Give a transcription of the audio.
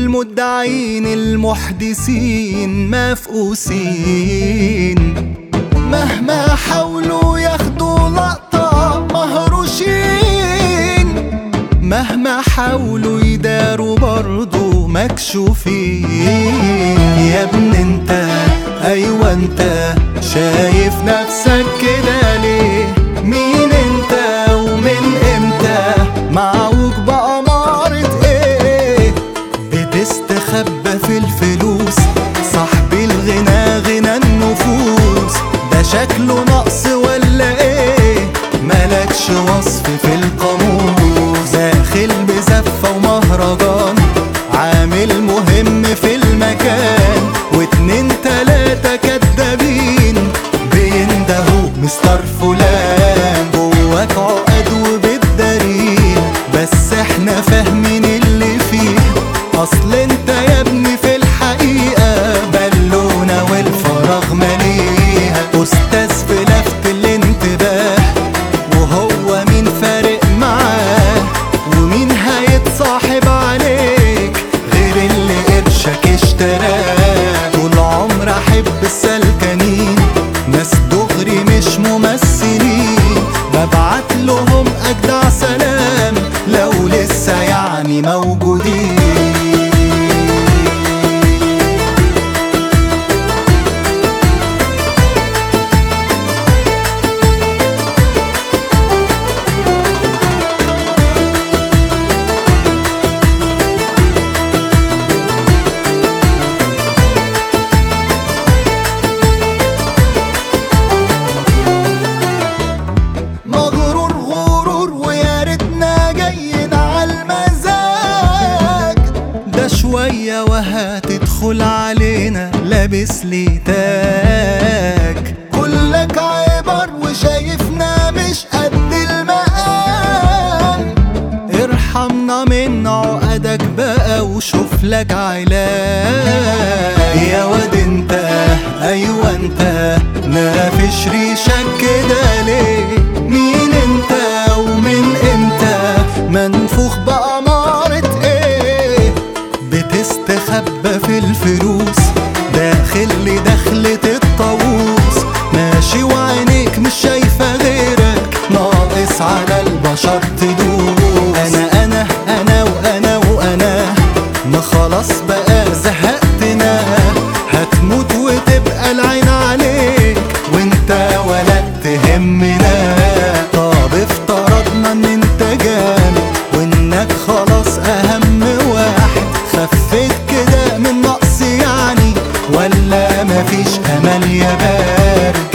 والمدعين المحدثين مفقوسين، مهما حاولوا ياخدوا لقطة مهروشين، مهما حاولوا يداروا برضو مكشوفين. يا ابن انت ايوه انت شايف نفسك كده ليه؟ مين انت ومن امتى معوج بأمارة ايه؟ بتستخبى في الفلوس، صاحبي الغنى غنى النفوس، ده شكله نقص ولا ايه؟ ملكش وصف في القاموس، داخل بزفة ومهرجان، عامل مهم في المكان، واتنين تلاتة كدابين بيندهوا مستر فلان. جواك عقد وبتداريه، بس احنا فاهمين اللي فيه، اصل انت يا ابني في الحقيقة بالونة والفراغ مليها، استاذ في لفت الانتباه، وهو مين فارق معاه؟ ومين هيتصاحب عليك غير اللي قرشك اشتراه؟ طول عمر احب السلكانين، ناس دغري مش ممثلين، ببعت لهم اجدع سلام لو لسه يعني موجودين. شوية وهتدخل علينا لابس لي تاج، كلك عبر وشايفنا مش قد المقام، ارحمنا من عقدك بقى وشوف لك علاج. يا واد انت ايوه انت نافش ريشك كده ليه؟ مين انت ومن امتى منفوخ بأمارة ايه؟ بتستخبى في الفلوس، داخل لدخلة الطاووس، ماشي وعينيك مش شايفة غيرك، ناقص على البشر تدوس. أنا وأنا ما خلاص بقى زهقتنا، هتموت وتبقى العين عليك وانت ولا تهمنا. طب افترضنا ان انت جامد وانك خلاص اهم واحد، خفيت كده من نقص يعني ولا مفيش امل يا بارد؟